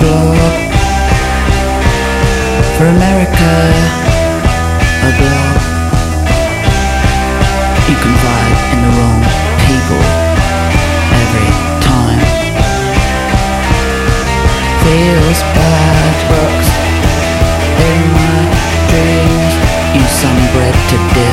blob. For America, a blob. You can vibe in the wrong people every time. Feels bad, books in my dreams. Use some bread to dip.